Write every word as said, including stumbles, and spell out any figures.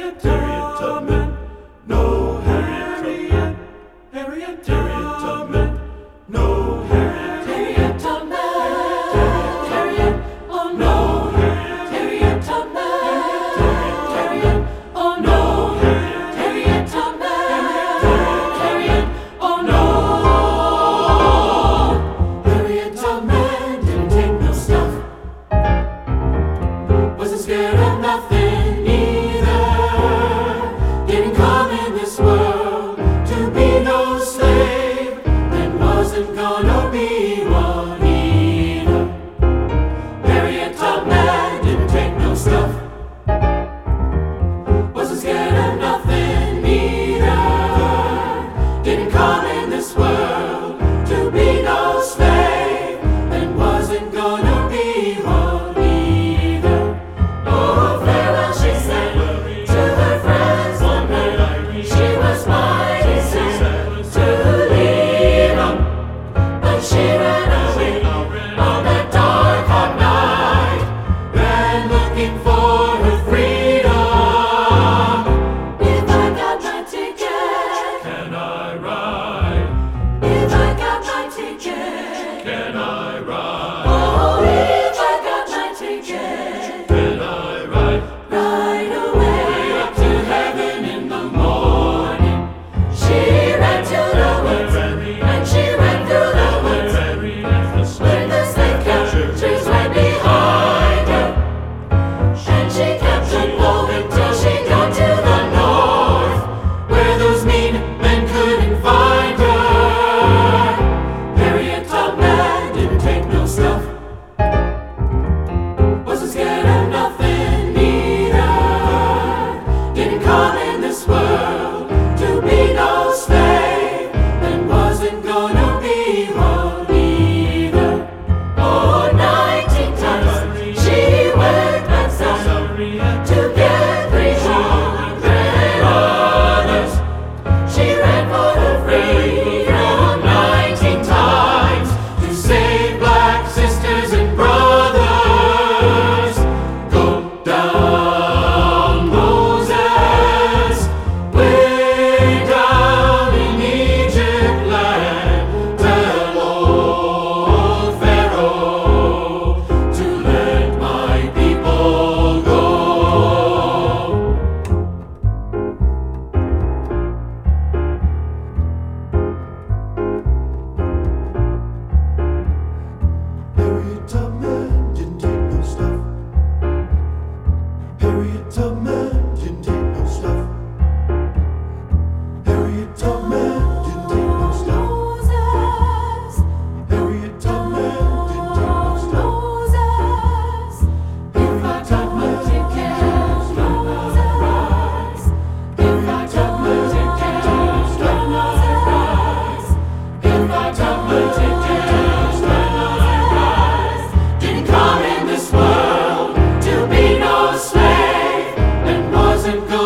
Harriet Tubman. No Harriet, Harriet Tubman. No Harriet Tubman. Harriet, oh no, Harriet Tubman. Harriet, oh no, Harriet Tubman. Harriet, oh no. Harriet Tubman didn't take no stuff. Wasn't scared of nothing either. Didn't come in this world to be no slave, and wasn't gonna be one either. Harriet Tubman didn't take no stuff. Wasn't scared of nothing either. Didn't come in this world to be no slave, and wasn't gonna be one either. Oh, farewell, she said to her friends one night. She was mighty sad to leave 'em, but she ran away on that dark hot night, ran looking for her freedom. If I got my ticket, can I ride? If I got my ticket, can I ride? Oh, if I got my ticket, can I ride? Right away, way up to heaven in the morning. She ran to the woods, and she ran through the woods, where the slave catchers ran behind her. And she kept on going till she got to the north, where those mean men couldn't find her. Harriet Tubman didn't take no stuff. Wasn't scared of nothing either. Didn't come in this world to be no slave, and wasn't gonna be one either. Oh, nineteen times she went back south to get three hundred others. She ran for her freedom nineteen times to save black sisters and brothers. Go down, Moses, way down in Egypt land. Tell old Pharaoh to let my people go. Harriet Tubman didn't take no stuff. Harriet Tubman didn't take no stuff. Harriet Tubman didn't take no stuff. Harriet Tubman didn't take no stuff. If I got my ticket, rise. If I got my ticket, rise. If I got my ticket, rise. Didn't come in this world to be no slave, and wasn't good.